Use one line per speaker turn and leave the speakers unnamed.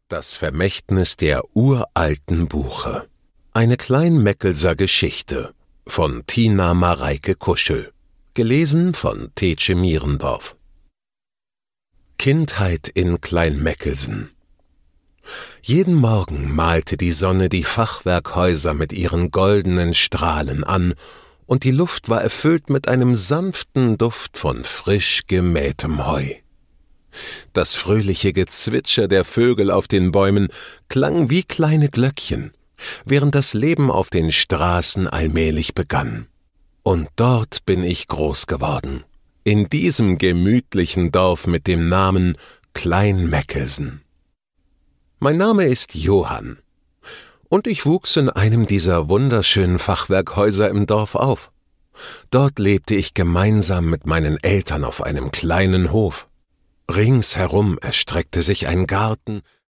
Das Vermächtnis der uralten Buche. Eine Kleinmeckelser Geschichte von Tina Mareike Kuschel. Gelesen von Tetsche Mierendorf. Kindheit in Kleinmeckelsen. Jeden Morgen malte die Sonne die Fachwerkhäuser mit ihren goldenen Strahlen an, und die Luft war erfüllt mit einem sanften Duft von frisch gemähtem Heu. Das fröhliche Gezwitscher der Vögel auf den Bäumen klang wie kleine Glöckchen, während das Leben auf den Straßen allmählich begann. Und dort bin ich groß geworden, in diesem gemütlichen Dorf mit dem Namen Kleinmeckelsen. Mein Name ist Johann, und ich wuchs in einem dieser wunderschönen Fachwerkhäuser im Dorf auf. Dort lebte ich gemeinsam mit meinen Eltern auf einem kleinen Hof. Ringsherum erstreckte sich ein Garten,